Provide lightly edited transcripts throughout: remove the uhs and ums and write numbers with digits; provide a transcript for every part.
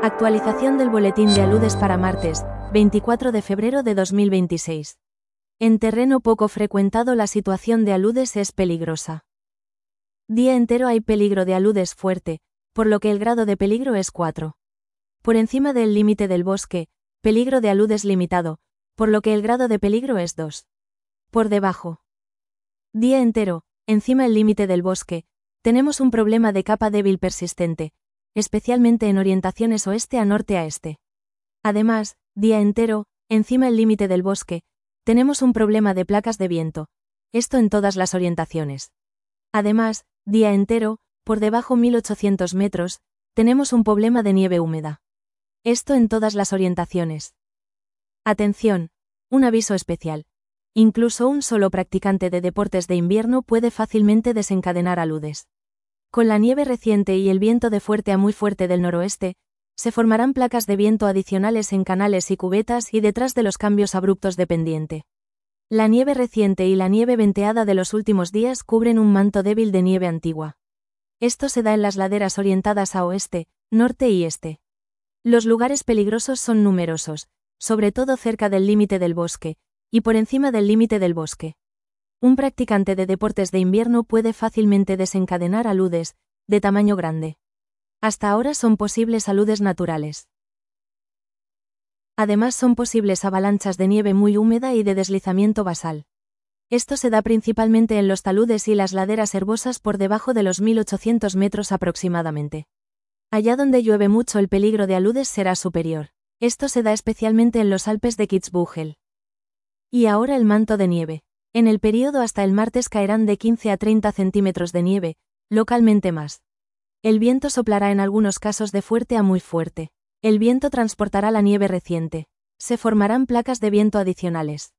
Actualización del boletín de aludes para martes, 24 de febrero de 2026. En terreno poco frecuentado la situación de aludes es peligrosa. Día entero hay peligro de aludes fuerte, por lo que el grado de peligro es 4. Por encima del límite del bosque, peligro de aludes limitado, por lo que el grado de peligro es 2. Por debajo. Día entero, encima el límite del bosque, tenemos un problema de capa débil persistente, especialmente en orientaciones oeste a norte a este. Además, día entero, encima el límite del bosque, tenemos un problema de placas de viento, esto en todas las orientaciones. Además, día entero, por debajo 1800 metros, tenemos un problema de nieve húmeda. Esto en todas las orientaciones. Atención, un aviso especial. Incluso un solo practicante de deportes de invierno puede fácilmente desencadenar aludes. Con la nieve reciente y el viento de fuerte a muy fuerte del noroeste, se formarán placas de viento adicionales en canales y cubetas y detrás de los cambios abruptos de pendiente. La nieve reciente y la nieve venteada de los últimos días cubren un manto débil de nieve antigua. Esto se da en las laderas orientadas a oeste, norte y este. Los lugares peligrosos son numerosos, sobre todo cerca del límite del bosque, y por encima del límite del bosque. Un practicante de deportes de invierno puede fácilmente desencadenar aludes, de tamaño grande. Hasta ahora son posibles aludes naturales. Además son posibles avalanchas de nieve muy húmeda y de deslizamiento basal. Esto se da principalmente en los taludes y las laderas herbosas por debajo de los 1800 metros aproximadamente. Allá donde llueve mucho el peligro de aludes será superior. Esto se da especialmente en los Alpes de Kitzbühel. Y ahora el manto de nieve. En el período hasta el martes caerán de 15 a 30 centímetros de nieve, localmente más. El viento soplará en algunos casos de fuerte a muy fuerte. El viento transportará la nieve reciente. Se formarán placas de viento adicionales.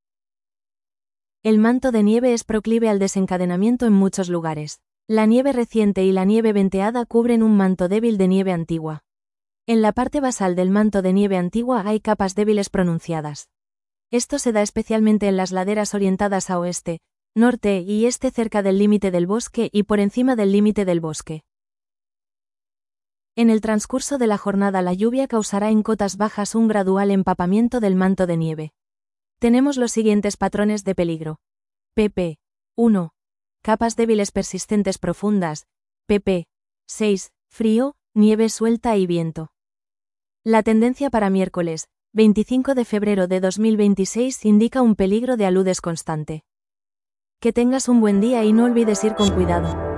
El manto de nieve es proclive al desencadenamiento en muchos lugares. La nieve reciente y la nieve venteada cubren un manto débil de nieve antigua. En la parte basal del manto de nieve antigua hay capas débiles pronunciadas. Esto se da especialmente en las laderas orientadas a oeste, norte y este cerca del límite del bosque y por encima del límite del bosque. En el transcurso de la jornada la lluvia causará en cotas bajas un gradual empapamiento del manto de nieve. Tenemos los siguientes patrones de peligro. pp. 1. Capas débiles persistentes profundas. pp. 6. Frío, nieve suelta y viento. La tendencia para miércoles, 25 de febrero de 2026 indica un peligro de aludes constante. Que tengas un buen día y no olvides ir con cuidado.